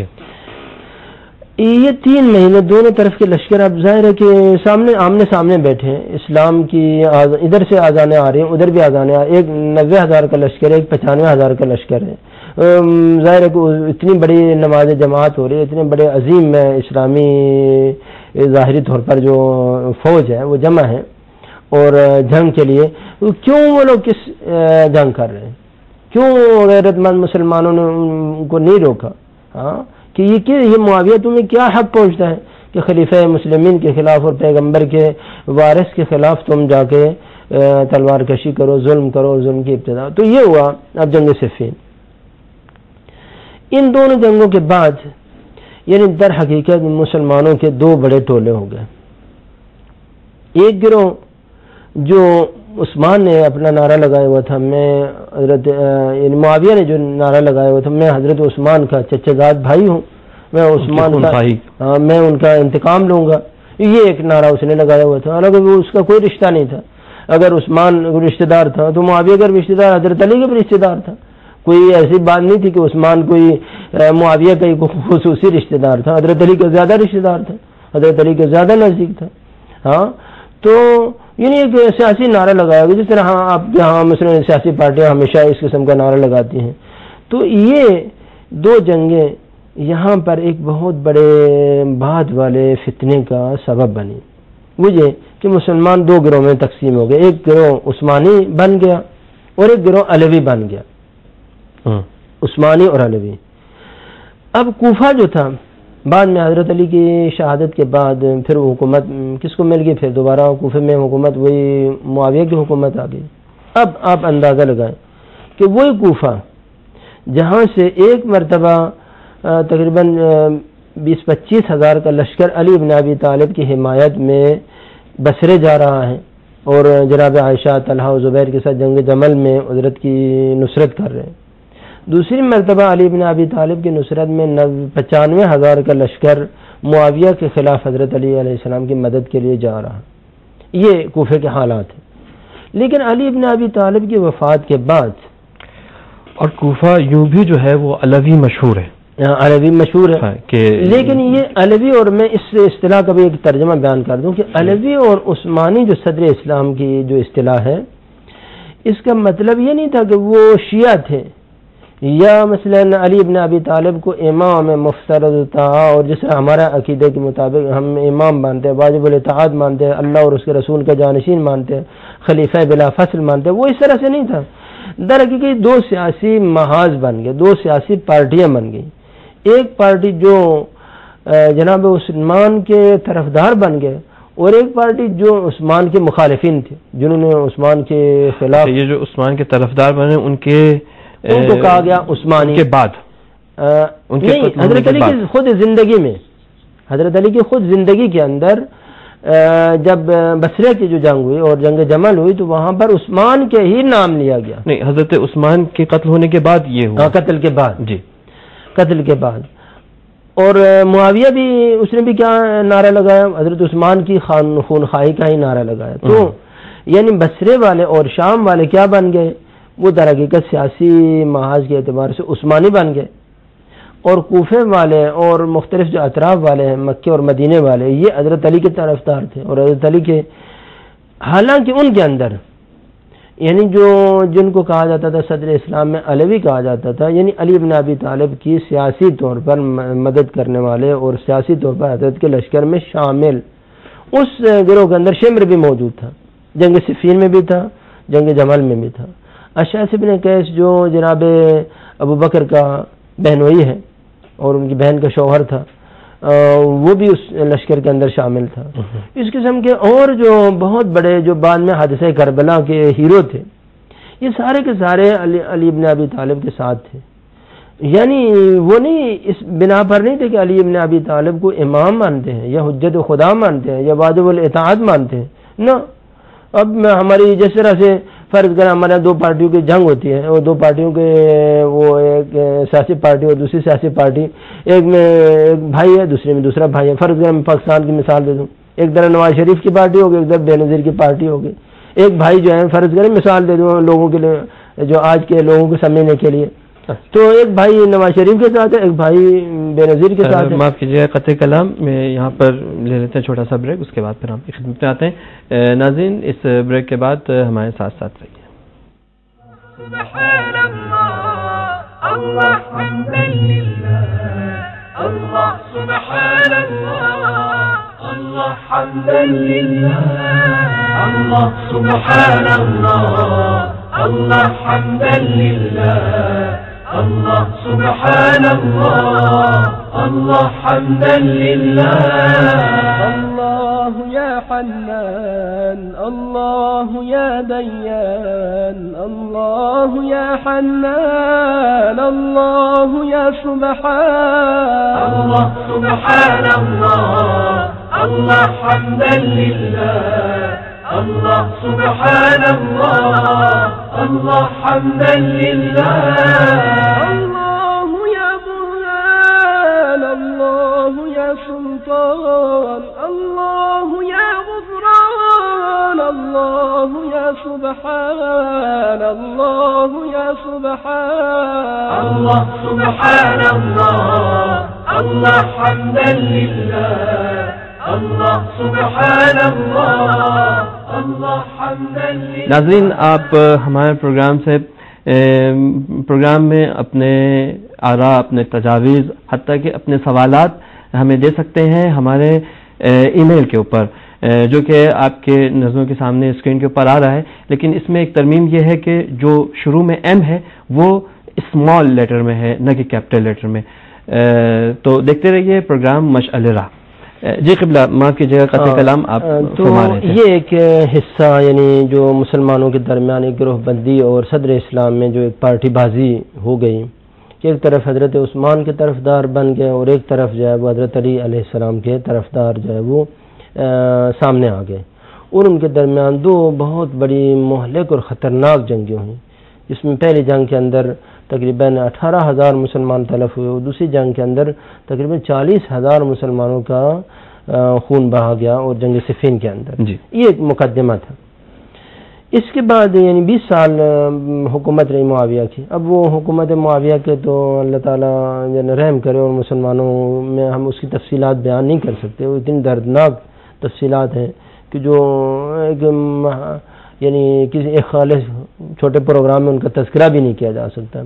یہ تین مہینے دونوں طرف کے لشکر اب ظاہر ہے کہ سامنے آمنے سامنے بیٹھے ہیں. اسلام کی آز... ادھر سے آزانیں آ رہی ہیں، ادھر بھی آزانیں آ رہی ہیں. ایک نوے ہزار کا لشکر ہے، ایک پچانوے ہزار کا لشکر ہے. ظاہر ہے کہ اتنی بڑی نماز جماعت ہو رہی ہے، اتنے بڑے عظیم میں اسلامی ظاہری طور پر جو فوج ہے وہ جمع ہے اور جنگ کے لیے. کیوں وہ لوگ کس جنگ کر رہے ہیں؟ کیوں غیرت مند مسلمانوں نے ان کو نہیں روکا؟ ہاں کہ یہ کہ یہ معاویہ تمہیں کیا حق پہنچتا ہے کہ خلیفہ مسلمین کے خلاف اور پیغمبر کے وارث کے خلاف تم جا کے تلوار کشی کرو، ظلم کرو، ظلم کی ابتدا. تو یہ ہوا اب جنگ صفین. ان دونوں جنگوں کے بعد یعنی در حقیقت مسلمانوں کے دو بڑے ٹولے ہو گئے. ایک گروہ جو عثمان نے اپنا نعرہ لگایا ہوا تھا، میں حضرت یعنی معاویہ نے جو نعرہ لگایا ہوا تھا، میں حضرت عثمان کا چچا زاد بھائی ہوں، میں عثمان کا ہاں میں ان کا انتقام لوں گا، یہ ایک نعرہ اس نے لگایا ہوا تھا. حالانکہ وہ اس کا کوئی رشتہ نہیں تھا. اگر عثمان رشتہ دار تھا تو معاویہ کا رشتہ دار حضرت علی کا بھی رشتہ دار تھا. کوئی ایسی بات نہیں تھی کہ عثمان کوئی معاویہ کا خصوصی رشتہ دار تھا. حضرت علی کا زیادہ رشتہ دار تھا، حضرت علی کا زیادہ نزدیک تھا. ہاں تو یعنی ایک سیاسی نعرہ لگایا گیا، جس طرح ہاں آپ یہاں مثلا سیاسی پارٹیاں ہمیشہ اس قسم کا نعرہ لگاتی ہیں. تو یہ دو جنگیں یہاں پر ایک بہت بڑے بعد والے فتنے کا سبب بنی. وہ یہ کہ مسلمان دو گروہ میں تقسیم ہو گئے. ایک گروہ عثمانی بن گیا اور ایک گروہ علوی بن گیا. عثمانی اور علوی. اب کوفہ جو تھا بعد میں حضرت علی کی شہادت کے بعد پھر وہ حکومت کس کو مل گئی؟ پھر دوبارہ کوفے میں حکومت وہی معاویہ کی حکومت آ گئی. اب آپ اندازہ لگائیں کہ وہی کوفہ جہاں سے ایک مرتبہ تقریباً بیس پچیس ہزار کا لشکر علی بن ابی طالب کی حمایت میں بصرے جا رہا ہے اور جناب عائشہ، طلحہ و زبیر کے ساتھ جنگ جمل میں حضرت کی نصرت کر رہے ہیں، دوسری مرتبہ علی بن ابی طالب کی نصرت میں پچانوے ہزار کا لشکر معاویہ کے خلاف حضرت علی علیہ السلام کی مدد کے لیے جا رہا. یہ کوفے کے حالات ہیں. لیکن علی بن ابی طالب کی وفات کے بعد، اور کوفہ یوں بھی جو ہے وہ علوی مشہور ہے، علوی مشہور ہے کہ لیکن یہ علوی، اور میں اس اصطلاح کا بھی ایک ترجمہ بیان کر دوں کہ علوی اور عثمانی جو صدر اسلام کی جو اصطلاح ہے، اس کا مطلب یہ نہیں تھا کہ وہ شیعہ تھے یا مثلا علی بن ابی طالب کو امام مفترض تھا، اور جس طرح ہمارا عقیدے کے مطابق ہم امام مانتے ہیں، واجب الاطاعت مانتے ہیں، اللہ اور اس کے رسول کا جانشین مانتے ہیں، خلیفہ بلا فصل مانتے ہیں، وہ اس طرح سے نہیں تھا. در حقیقت دو سیاسی محاذ بن گئے، دو سیاسی پارٹیاں بن گئی. ایک پارٹی جو جناب عثمان کے طرفدار بن گئے اور ایک پارٹی جو عثمان کے مخالفین تھے، جنہوں نے عثمان کے خلاف. یہ جو عثمان کے طرفدار بنے ان کے ان کو کہا گیا عثمانی کے بعد نہیں، حضرت علی کی خود زندگی میں، حضرت علی کی خود زندگی کے اندر جب بصرہ کی جو جنگ ہوئی اور جنگ جمل ہوئی تو وہاں پر عثمان کے ہی نام لیا گیا. نہیں، حضرت عثمان کے قتل ہونے کے بعد یہ ہوا. قتل کے بعد جی، قتل کے بعد. اور معاویہ بھی اس نے بھی کیا نعرہ لگایا؟ حضرت عثمان کی خان خون خواہی کا ہی نعرہ لگایا. تو یعنی بصرے والے اور شام والے کیا بن گئے؟ وہ در حقیقت سیاسی محاذ کے اعتبار سے عثمانی بن گئے، اور کوفے والے اور مختلف جو اطراف والے ہیں مکے اور مدینے والے یہ حضرت علی کے طرفدار تھے. اور حضرت علی کے حالانکہ ان کے اندر یعنی جو جن کو کہا جاتا تھا صدر اسلام میں علوی کہا جاتا تھا، یعنی علی بن ابی طالب کی سیاسی طور پر مدد کرنے والے اور سیاسی طور پر حضرت کے لشکر میں شامل، اس گروہ کے اندر شمر بھی موجود تھا. جنگ صفین میں بھی تھا، جنگ جمل میں بھی تھا. اشعث بن قیس جو جناب ابو بکر کا بہنوئی ہے اور ان کی بہن کا شوہر تھا، وہ بھی اس لشکر کے اندر شامل تھا. اس قسم کے اور جو بہت بڑے جو بعد میں حادثہ کربلا کے ہیرو تھے، یہ سارے کے سارے علی علی ابن ابی طالب کے ساتھ تھے. یعنی وہ نہیں اس بنا پر نہیں تھے کہ علی ابن ابی طالب کو امام مانتے ہیں یا حجت خدا مانتے ہیں یا واجب الاطاعت مانتے ہیں، نہ. اب میں ہماری جس طرح سے فرض کریں ہمارے دو پارٹیوں کی جنگ ہوتی ہے، اور دو پارٹیوں کے وہ ایک سیاسی پارٹی اور دوسری سیاسی پارٹی، ایک میں ایک بھائی ہے دوسرے میں دوسرا بھائی ہے. فرض کریں میں پاکستان کی مثال دے دوں، ایک طرف نواز شریف کی پارٹی ہوگی، ایک طرف بے نظیر کی پارٹی ہوگی. ایک بھائی جو ہے فرض کریں مثال دے دوں لوگوں کے لیے جو آج کے لوگوں کو سمجھنے کے لیے، تو ایک بھائی نواز شریف کے ساتھ ہے، ایک بھائی بے نظیر کے ساتھ ہے. معاف کیجیے قطع کلام میں یہاں پر لے لیتے ہیں چھوٹا سا بریک، اس کے بعد پھر ہم کی خدمت میں آتے ہیں. ناظرین اس بریک کے بعد ہمارے ساتھ ساتھ رہیے. سبحان اللہ اللہ حمدا للہ اللہ سبحان اللہ اللہ حمدا للہ اللہ سبحان اللہ اللہ حمدا للہ اللہ سبحان اللہ اللہ حمدا للہ. اللہ یا حنان اللہ یا دیان اللہ یا حنان اللہ یا سبحان اللہ سبحان اللہ اللہ حمدا للہ اللہ سبحان اللہ اللہ حمدا للہ. اللہ یا برہان اللہ یا سلطان اللہ یا غفران اللہ یا سبحان اللہ یا سبحان اللہ سبحان اللہ اللہ حمدا للہ اللہ سبحان اللہ اللہ حمدا للہ. ناظرین آپ ہمارے پروگرام سے پروگرام میں اپنے آراء، اپنے تجاویز، حتیٰ کہ اپنے سوالات ہمیں دے سکتے ہیں ہمارے ای میل کے اوپر، جو کہ آپ کے نظروں کے سامنے اسکرین کے اوپر آ رہا ہے. لیکن اس میں ایک ترمیم یہ ہے کہ جو شروع میں ایم ہے وہ اسمال لیٹر میں ہے، نہ کہ کیپٹل لیٹر میں. تو دیکھتے رہیے پروگرام مشعل راہ. جی قبلہ معاف کیجیے قطع کلام آپ فرما رہے تھے. یہ ایک حصہ یعنی جو مسلمانوں کے درمیان ایک گروہ بندی اور صدر اسلام میں جو ایک پارٹی بازی ہو گئی کہ ایک طرف حضرت عثمان کے طرفدار بن گئے اور ایک طرف جو ہے وہ حضرت علی علیہ السلام کے طرفدار جو ہے وہ سامنے آ گئے، اور ان کے درمیان دو بہت بڑی مہلک اور خطرناک جنگیں ہوئیں، جس میں پہلی جنگ کے اندر تقریباً اٹھارہ ہزار مسلمان تلف ہوئے اور دوسری جنگ کے اندر تقریباً چالیس ہزار مسلمانوں کا خون بہا گیا اور جنگ صفین کے اندر. جی. یہ ایک مقدمہ تھا. اس کے بعد یعنی بیس سال حکومت رہی معاویہ کی. اب وہ حکومت معاویہ کے تو اللہ تعالیٰ یعنی رحم کرے، اور مسلمانوں میں ہم اس کی تفصیلات بیان نہیں کر سکتے، وہ اتنی دردناک تفصیلات ہیں کہ جو ایک یعنی کسی ایک خالص چھوٹے پروگرام میں ان کا تذکرہ بھی نہیں کیا جا سکتا.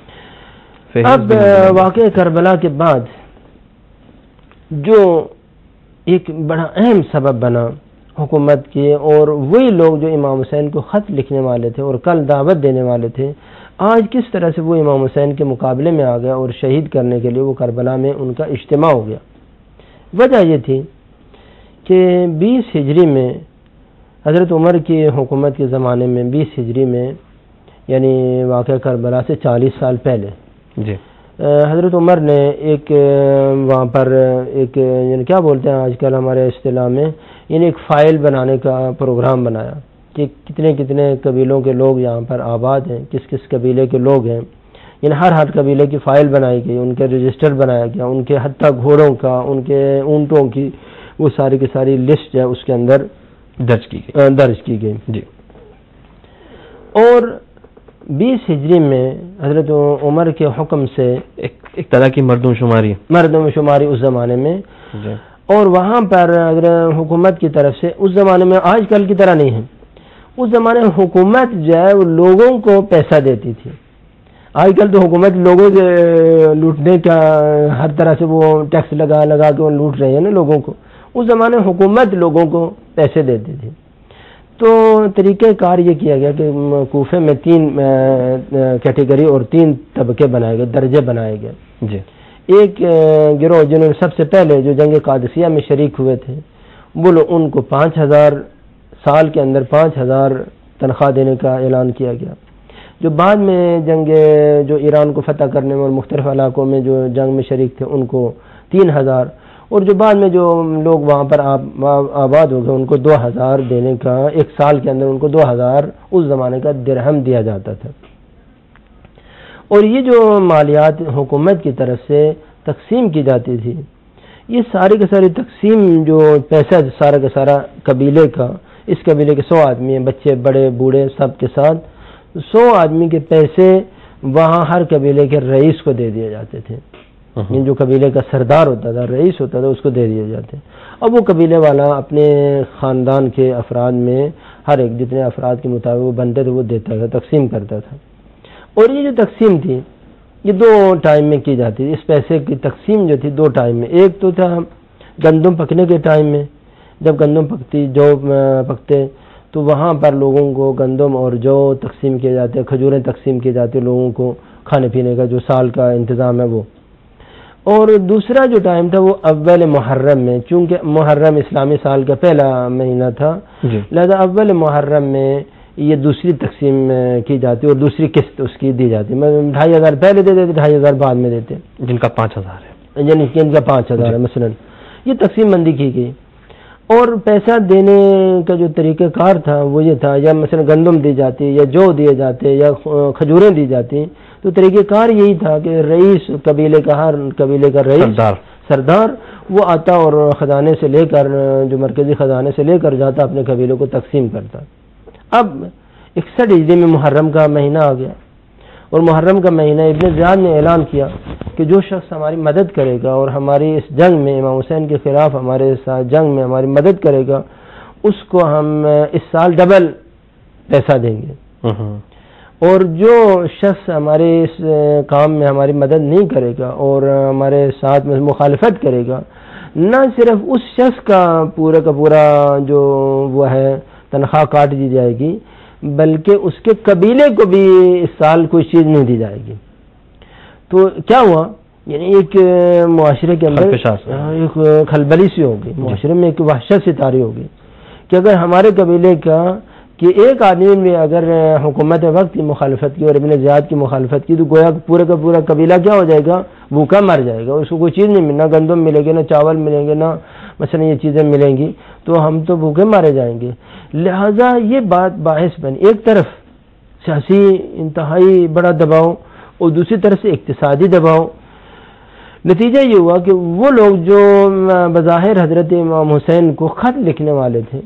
اب واقعہ کربلا کے بعد جو ایک بڑا اہم سبب بنا حکومت کی، اور وہی لوگ جو امام حسین کو خط لکھنے والے تھے اور کل دعوت دینے والے تھے، آج کس طرح سے وہ امام حسین کے مقابلے میں آ گیا اور شہید کرنے کے لیے وہ کربلا میں ان کا اجتماع ہو گیا۔ وجہ یہ تھی کہ بیس ہجری میں حضرت عمر کی حکومت کے زمانے میں، بیس ہجری میں یعنی واقعہ کربلا سے چالیس سال پہلے، جی حضرت عمر نے ایک وہاں پر ایک یعنی کیا بولتے ہیں آج کل ہمارے اصطلاح میں، یعنی ایک فائل بنانے کا پروگرام بنایا کہ کتنے کتنے قبیلوں کے لوگ یہاں پر آباد ہیں، کس کس قبیلے کے لوگ ہیں، یعنی ہر ہر قبیلے کی فائل بنائی گئی، ان کے رجسٹر بنایا گیا، ان کے حتیٰ گھوڑوں کا، ان کے اونٹوں کی وہ ساری کی ساری لسٹ ہے اس کے اندر درج کی گئی درج کی گئی جی۔ اور بیس ہجری میں حضرت عمر کے حکم سے ایک ایک طرح کی مردم شماری مردم شماری اس زمانے میں جی۔ اور وہاں پر اگر حکومت کی طرف سے اس زمانے میں آج کل کی طرح نہیں ہے، اس زمانے میں حکومت جو ہے وہ لوگوں کو پیسہ دیتی تھی۔ آج کل تو حکومت لوگوں سے لوٹنے کا ہر طرح سے وہ ٹیکس لگا لگا کے وہ لوٹ رہے ہیں نا لوگوں کو، اس زمانے میں حکومت لوگوں کو پیسے دیتی تھی۔ تو طریقہ کار یہ کیا گیا کہ کوفے میں تین کیٹیگری اور تین طبقے بنائے گئے، درجے بنائے گئے جی۔ ایک گروہ جنہوں نے سب سے پہلے جو جنگ قادسیہ میں شریک ہوئے تھے وہ لوگ، ان کو پانچ ہزار سال کے اندر پانچ ہزار تنخواہ دینے کا اعلان کیا گیا۔ جو بعد میں جنگ جو ایران کو فتح کرنے میں اور مختلف علاقوں میں جو جنگ میں شریک تھے ان کو تین ہزار، اور جو بعد میں جو لوگ وہاں پر آباد ہو گئے ان کو دو ہزار دینے کا، ایک سال کے اندر ان کو دو ہزار اس زمانے کا درہم دیا جاتا تھا۔ اور یہ جو مالیات حکومت کی طرف سے تقسیم کی جاتی تھی، یہ ساری کے ساری تقسیم جو پیسہ سارا کا سارا قبیلے کا، اس قبیلے کے سو آدمی ہیں، بچے بڑے بوڑھے سب کے ساتھ سو آدمی کے پیسے وہاں ہر قبیلے کے رئیس کو دے دیے جاتے تھے، جو قبیلے کا سردار ہوتا تھا، رئیس ہوتا تھا، اس کو دے دیے جاتے۔ اب وہ قبیلے والا اپنے خاندان کے افراد میں ہر ایک جتنے افراد کے مطابق وہ بنتے تھے وہ دیتا تھا، تقسیم کرتا تھا۔ اور یہ جو تقسیم تھی یہ دو ٹائم میں کی جاتی تھی۔ اس پیسے کی تقسیم جو تھی دو ٹائم میں، ایک تو تھا گندم پکنے کے ٹائم میں، جب گندم پکتی جو پکتے تو وہاں پر لوگوں کو گندم اور جو تقسیم کیے جاتے، کھجوریں تقسیم کی جاتی لوگوں کو کھانے پینے کا جو سال کا انتظام ہے وہ۔ اور دوسرا جو ٹائم تھا وہ اول محرم میں، چونکہ محرم اسلامی سال کا پہلا مہینہ تھا جی۔ لہذا اول محرم میں یہ دوسری تقسیم کی جاتی اور دوسری قسط اس کی دی جاتی، میں ڈھائی ہزار پہلے دے دیتے، ڈھائی ہزار بعد میں دیتے، جن کا پانچ ہزار ہے، یعنی جن کا پانچ ہزار ہے مثلاً۔ یہ تقسیم بندی کی گئی، اور پیسہ دینے کا جو طریقہ کار تھا وہ یہ تھا، یا مثلا گندم دی جاتی یا جو دیے جاتے یا کھجوریں دی جاتی، تو طریقہ کار یہی تھا کہ رئیس قبیلے کا، ہر قبیلے کا رئیس سردار سردار وہ آتا اور خزانے سے لے کر، جو مرکزی خزانے سے لے کر جاتا، اپنے قبیلے کو تقسیم کرتا۔ اب اکسٹھ ہجری میں محرم کا مہینہ آ گیا، اور محرم کا مہینہ ابن زیاد نے اعلان کیا کہ جو شخص ہماری مدد کرے گا اور ہماری اس جنگ میں امام حسین کے خلاف ہمارے ساتھ جنگ میں ہماری مدد کرے گا اس کو ہم اس سال ڈبل پیسہ دیں گے، اور جو شخص ہمارے اس کام میں ہماری مدد نہیں کرے گا اور ہمارے ساتھ میں مخالفت کرے گا، نہ صرف اس شخص کا پورا کا پورا جو وہ ہے تنخواہ کاٹ دی جائے گی، بلکہ اس کے قبیلے کو بھی اس سال کوئی چیز نہیں دی جائے گی۔ تو کیا ہوا، یعنی ایک معاشرے کے اندر ایک کھلبلی سی ہوگی، معاشرے میں ایک وحشت سی طاری ہوگی کہ اگر ہمارے قبیلے کا کہ ایک آدمی نے اگر حکومت وقت کی مخالفت کی اور ابن زیاد کی مخالفت کی تو گویا پورے کا پورا قبیلہ کیا ہو جائے گا، بھوکا مر جائے گا، اس کو کوئی چیز نہیں ملنا، گندم ملے گی، نہ چاول ملیں گے، نہ مثلا یہ چیزیں ملیں گی، تو ہم تو بھوکے مارے جائیں گے۔ لہذا یہ بات باعث بنی، ایک طرف سیاسی انتہائی بڑا دباؤ اور دوسری طرف سے اقتصادی دباؤ۔ نتیجہ یہ ہوا کہ وہ لوگ جو بظاہر حضرت امام حسین کو خط لکھنے والے تھے،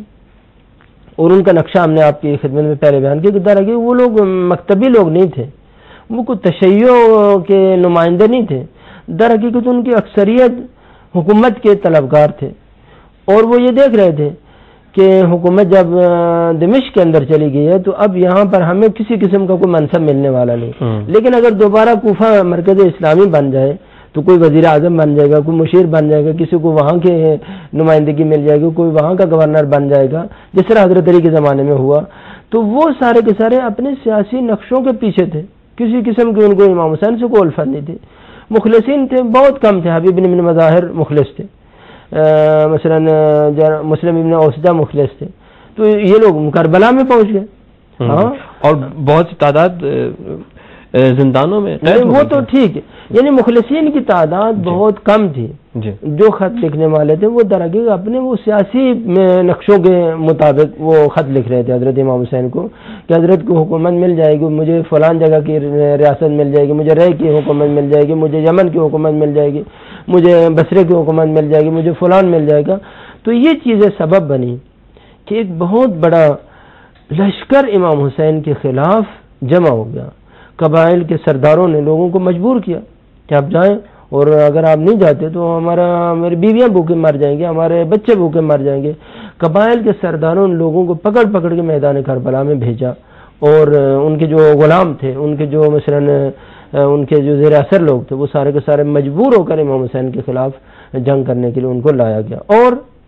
اور ان کا نقشہ ہم نے آپ کی خدمت میں پہلے بیان کیا کہ در حقیقت وہ لوگ مکتبی لوگ نہیں تھے، وہ کوئی تشیع کے نمائندے نہیں تھے، در حقیقت ان کی اکثریت حکومت کے طلبگار تھے، اور وہ یہ دیکھ رہے تھے کہ حکومت جب دمشق کے اندر چلی گئی ہے تو اب یہاں پر ہمیں کسی قسم کا کوئی منصب ملنے والا نہیں، لیکن اگر دوبارہ کوفہ مرکز اسلامی بن جائے تو کوئی وزیر اعظم بن جائے گا, کوئی مشیر بن جائے گا, کسی کو وہاں کے نمائندگی مل جائے گی, کوئی وہاں کا گورنر بن جائے گا, جس طرح حضرت علی کے زمانے میں ہوا. تو وہ سارے کے سارے اپنے سیاسی نقشوں کے پیچھے تھے, کسی قسم کی ان کو امام حسین سے کوئی الفت نہیں تھی. مخلصین تھے, بہت کم تھے. حبیب بن مظاہر مخلص تھے, مثلا مسلم ابن اوسجہ مخلص تھے. تو یہ لوگ کربلا میں پہنچ گئے. ہاں, اور بہت سی تعداد زندانوں میں. وہ تو ٹھیک ہے, یعنی مخلصین کی تعداد بہت کم تھی. جو خط لکھنے والے تھے وہ درحقیقت اپنے وہ سیاسی نقشوں کے مطابق وہ خط لکھ رہے تھے حضرت امام حسین کو, کہ حضرت کو حکومت مل جائے گی, مجھے فلان جگہ کی ریاست مل جائے گی, مجھے رے کی حکومت مل جائے گی, مجھے یمن کی حکومت مل جائے گی, مجھے بصرے کی حکومت مل جائے گی, مجھے فلان مل جائے گا. تو یہ چیزیں سبب بنی کہ ایک بہت بڑا لشکر امام حسین کے خلاف جمع ہو گیا. قبائل کے سرداروں نے لوگوں کو مجبور کیا کہ آپ جائیں, اور اگر آپ نہیں جاتے تو ہمارا ہماری بیویاں بھوکے مر جائیں گے, ہمارے بچے بھوکے مر جائیں گے. قبائل کے سرداروں نے لوگوں کو پکڑ پکڑ کے میدان کربلا میں بھیجا, اور ان کے جو غلام تھے, ان کے جو مثلا ان کے جو زیر اثر لوگ تھے, وہ سارے کے سارے مجبور ہو کر امام حسین کے خلاف جنگ کرنے کے لیے ان کو لایا گیا. اور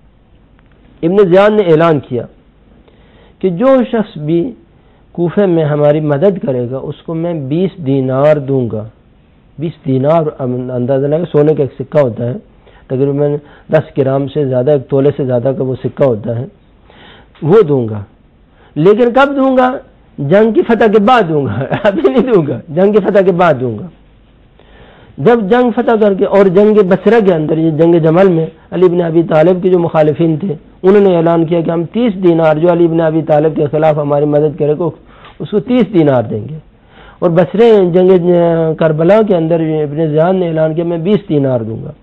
ابن زیاد نے اعلان کیا کہ جو شخص بھی کوفے میں ہماری مدد کرے گا اس کو میں بیس دینار دوں گا. بیس دینار اندازہ لگا, سونے کا ایک سکہ ہوتا ہے تقریباً دس گرام سے زیادہ, ایک تولے سے زیادہ کا وہ سکہ ہوتا ہے, وہ دوں گا. لیکن کب دوں گا؟ جنگ کی فتح کے بعد دوں گا, ابھی نہیں دوں گا, جنگ کی فتح کے بعد دوں گا. جب جنگ فتح کر کے, اور جنگ بصرہ کے اندر یہ جنگ جمل میں علی بن ابی طالب کے جو مخالفین تھے انہوں نے اعلان کیا کہ ہم تیس دینار, جو علی بن ابی طالب کے خلاف ہماری مدد کرے گا اس کو تیس دینار دیں گے. اور بصرے جنگ کربلا کے اندر ابن زیاد نے اعلان کیا میں بیس دینار دوں گا.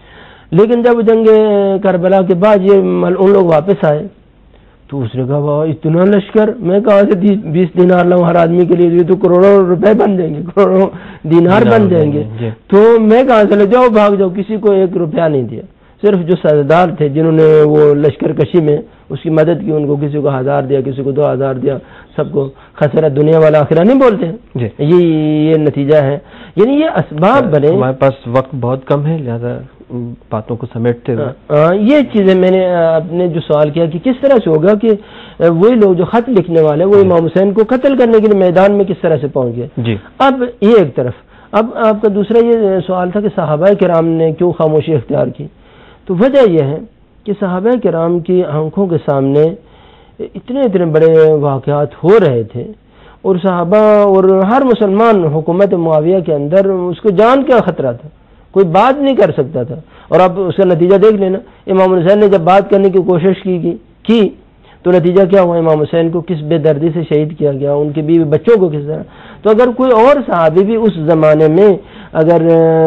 لیکن جب جنگ کربلا کے بعد یہ ان لوگ واپس آئے تو اس نے کہا اتنا لشکر میں کہاں سے بیس دینار لاؤں ہر آدمی کے لیے, یہ تو کروڑوں روپے بن جائیں گے, کروڑوں دینار بن جائیں گے, تو میں کہاں سے لے جاؤ, بھاگ جاؤ. کسی کو ایک روپیہ نہیں دیا, صرف جو سردار تھے جنہوں نے وہ لشکر کشی میں اس کی مدد کی, ان کو کسی کو ہزار دیا, کسی کو دو ہزار دیا, سب کو خسرہ دنیا والا آخرہ نہیں بولتے ہیں. یہ یہ نتیجہ ہے. یعنی یہ اسباب بنے. ہمارے پاس وقت بہت کم ہے, لہذا باتوں کو سمیٹتے ہوئے یہ چیزیں میں نے اپنے جو سوال کیا کہ کس طرح سے ہوگا کہ وہی لوگ جو خط لکھنے والے وہ امام حسین کو قتل کرنے کے لیے میدان میں کس طرح سے پہنچ گئے. جی. اب یہ ایک طرف. اب آپ کا دوسرا یہ سوال تھا کہ صحابہ کرام نے کیوں خاموشی اختیار کی. تو وجہ یہ ہے کہ صحابہ کرام کی آنکھوں کے سامنے اتنے اتنے بڑے واقعات ہو رہے تھے, اور صحابہ اور ہر مسلمان حکومت معاویہ کے اندر اس کو جان کا خطرہ تھا, کوئی بات نہیں کر سکتا تھا. اور اب اس کا نتیجہ دیکھ لینا, امام حسین نے جب بات کرنے کی کوشش کی کی تو نتیجہ کیا ہوا, امام حسین کو کس بے دردی سے شہید کیا گیا, ان کے بیوی بچوں کو کس طرح. تو اگر کوئی اور صحابی بھی اس زمانے میں اگر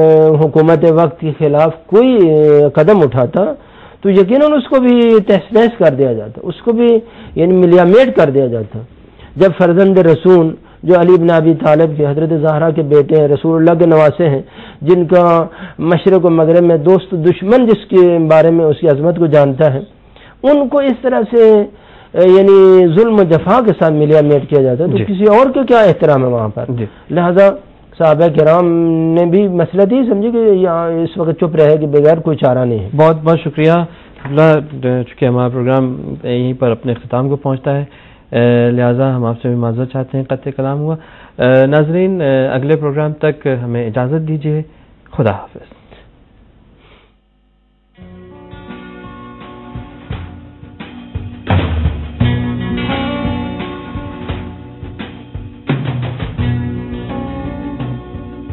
حکومت وقت کے خلاف کوئی قدم اٹھاتا تو یقیناً اس کو بھی تہس نہس کر دیا جاتا, اس کو بھی یعنی ملیامیٹ کر دیا جاتا. جب فرزند رسول جو علی بن ابی طالب کے حضرت زہرا کے بیٹے ہیں, رسول اللہ کے نواسے ہیں, جن کا مشرق و مغرب میں دوست دشمن جس کے بارے میں اس کی عظمت کو جانتا ہے, ان کو اس طرح سے یعنی ظلم و جفا کے ساتھ ملیا میٹ کیا جاتا ہے, تو کسی اور کا کیا احترام ہے وہاں پر. لہذا صحابہ کرام نے بھی مسئلہ تھی سمجھے کہ اس وقت چپ رہے کہ بغیر کوئی چارہ نہیں ہے. بہت بہت شکریہ. چونکہ ہمارا پروگرام یہیں پر اپنے اختتام کو پہنچتا ہے, لہذا ہم آپ سے بھی معذرت چاہتے ہیں, قطع کلام ہوا. ناظرین, اگلے پروگرام تک ہمیں اجازت دیجیے. خدا حافظ.